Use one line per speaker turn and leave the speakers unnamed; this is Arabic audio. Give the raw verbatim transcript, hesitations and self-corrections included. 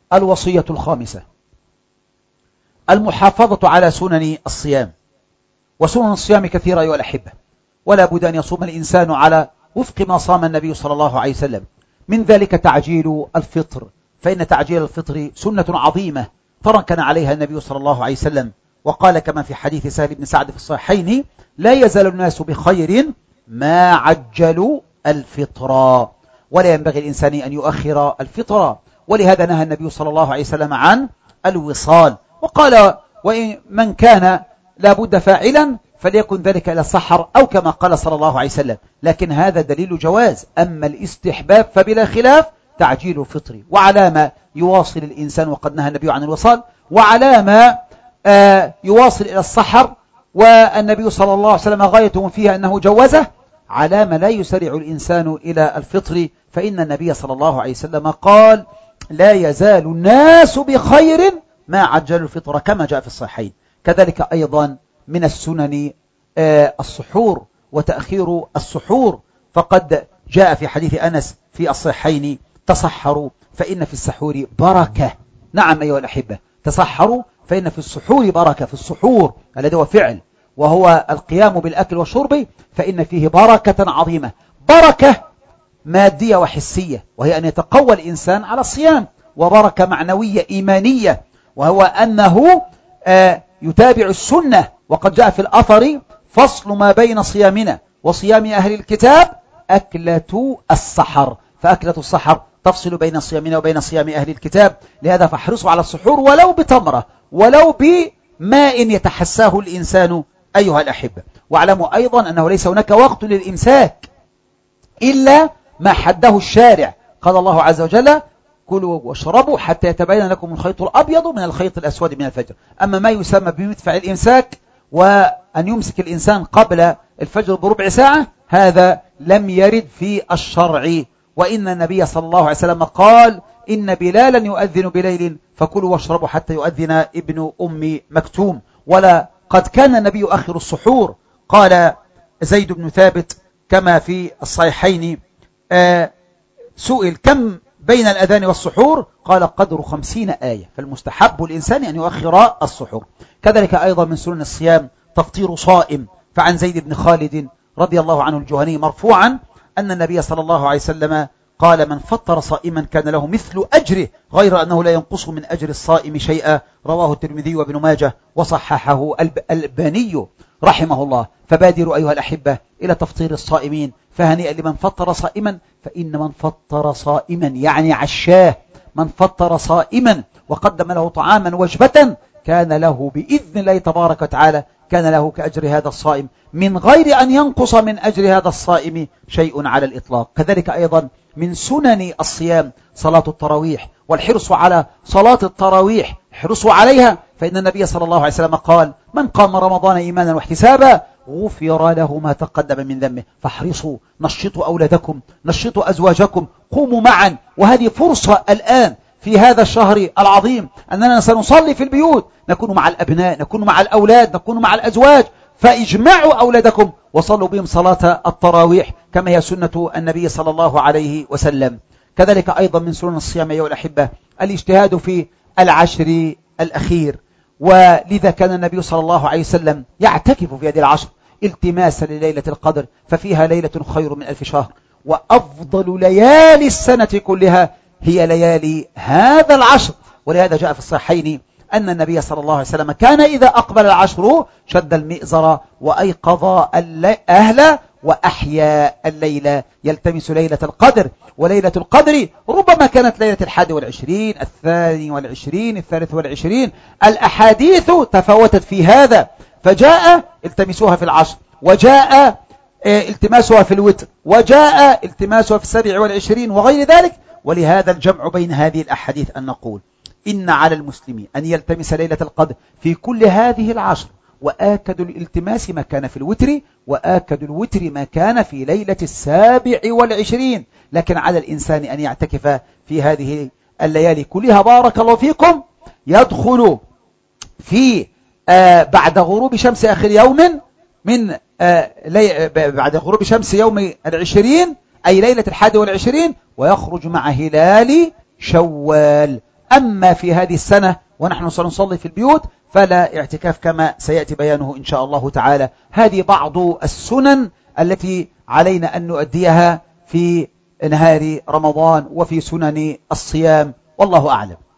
الوصية الخامسة: المحافظة على سنن الصيام. وسنن الصيام كثيرة أيها الأحبة، ولا بد أن يصوم الإنسان على وفق ما صام النبي صلى الله عليه وسلم. من ذلك تعجيل الفطر، فإن تعجيل الفطر سنة عظيمة تركن عليها النبي صلى الله عليه وسلم، وقال كما في حديث سهل بن سعد في الصحيحين: لا يزال الناس بخير ما عجلوا الفطر. ولا ينبغي الإنسان أن يؤخر الفطر، ولهذا نهى النبي صلى الله عليه وسلم عن الوصال، وقال: ومن كان لابد فاعلا فليكن ذلك إلى السحر، أو كما قال صلى الله عليه وسلم. لكن هذا دليل جواز. أما الاستحباب فبلا خلاف تعجيل الفطر. وعلى ما يواصل الإنسان، وقد نهى النبي عن الوصال، وعلى ما آه يواصل إلى السحر، والنبي صلى الله عليه وسلم غايته فيها أنه جوزه، على ما لا يسرع الإنسان إلى الفطر، فإن النبي صلى الله عليه وسلم قال: لا يزال الناس بخير ما عجلوا الفطر، كما جاء في الصحيحين. كذلك أيضا من السنن آه السحور وتأخير السحور، فقد جاء في حديث أنس في الصحيحين: تصحروا فإن في السحور بركة. نعم أيها الأحبة، تصحروا فإن في السحور بركة. في السحور الذي هو فعل، وهو القيام بالأكل والشرب، فإن فيه بركة عظيمة، بركة مادية وحسية، وهي أن يتقوى الإنسان على الصيام، وبركة معنوية إيمانية، وهو أنه آه يتابع السنة. وقد جاء في الأثر: فصل ما بين صيامنا وصيام أهل الكتاب أكلة السحر. فأكلة السحر تفصل بين صيامنا وبين صيام أهل الكتاب. لهذا فاحرصوا على السحور ولو بتمرة، ولو بماء يتحساه الإنسان أيها الأحبة. واعلموا أيضا أنه ليس هناك وقت للإمساك إلا ما حده الشارع. قال الله عز وجل: كلوا واشربوا حتى يتبين لكم الخيط الأبيض من الخيط الأسود من الفجر. أما ما يسمى بمدفع الإمساك، وأن يمسك الإنسان قبل الفجر بربع ساعة، هذا لم يرد في الشرع. وإن النبي صلى الله عليه وسلم قال: إن بلالا يؤذن بليل فكلوا واشربوا حتى يؤذن ابن أم مكتوم. ولا قد كان النبي يؤخر السحور. قال زيد بن ثابت كما في الصحيحين: آه سئل كم بين الأذان والسحور؟ قال: قدر خمسين آية. فالمستحب الإنسان أن يؤخر السحور. كذلك أيضا من سنن الصيام تفطير صائم. فعن زيد بن خالد رضي الله عنه الجهني مرفوعا أن النبي صلى الله عليه وسلم قال: من فطر صائما كان له مثل أجره، غير أنه لا ينقص من أجر الصائم شيئا. رواه الترمذي وابن ماجه وصححه الألباني رحمه الله. فبادروا أيها الأحبة إلى تفطير الصائمين، فهنيئا لمن فطر صائما، فإن من فطر صائما يعني عشاه، من فطر صائما وقدم له طعاما وجبة، كان له بإذن الله تبارك وتعالى كان له كأجر هذا الصائم، من غير أن ينقص من أجر هذا الصائم شيء على الإطلاق. كذلك أيضا من سنن الصيام صلاة التراويح، والحرص على صلاة التراويح، حرصوا عليها، فإن النبي صلى الله عليه وسلم قال: من قام رمضان إيمانا واحتسابا غفر له ما تقدم من ذنبه. فاحرصوا، نشطوا أولادكم، نشطوا أزواجكم، قوموا معا. وهذه فرصة الآن في هذا الشهر العظيم أننا سنصلي في البيوت، نكون مع الأبناء، نكون مع الأولاد، نكون مع الأزواج، فاجمعوا أولادكم وصلوا بهم صلاة التراويح كما هي سنة النبي صلى الله عليه وسلم. كذلك أيضا من سنن الصيام أيها الأحبة الاجتهاد في العشر الأخير، ولذا كان النبي صلى الله عليه وسلم يعتكف في هذه العشر التماسا لليلة القدر، ففيها ليلة خير من ألف شهر. وأفضل ليالي السنة كلها هي ليالي هذا العشر. ولهذا جاء في الصحيحين أن النبي صلى الله عليه وسلم كان إذا أقبل العشر شد المئزر وأيقظ أهله وأحيا الليلة يلتمس ليلة القدر. وليلة القدر ربما كانت ليلة الحادي والعشرين، الثاني والعشرين، الثالث والعشرين. الأحاديث تفاوتت في هذا، فجاء التمسوها في العشر، وجاء التماسها في الوتر، وجاء التماسها في السابع والعشرين وغير ذلك. ولهذا الجمع بين هذه الأحاديث أن نقول: إن على المسلم أن يلتمس ليلة القدر في كل هذه العشر، وآكد الالتماس ما كان في الوتر، وآكد الوتر ما كان في ليلة السابع والعشرين. لكن على الإنسان أن يعتكف في هذه الليالي كلها. بارك الله فيكم. يدخل في آه بعد غروب شمس آخر يوم من آه بعد غروب شمس يوم العشرين، أي ليلة الحادي والعشرين، ويخرج مع هلال شوال، أما في هذه السنة ونحن سنصلي في البيوت فلا اعتكاف كما سيأتي بيانه إن شاء الله تعالى. هذه بعض السنن التي علينا أن نؤديها في نهار رمضان وفي سنن الصيام، والله أعلم.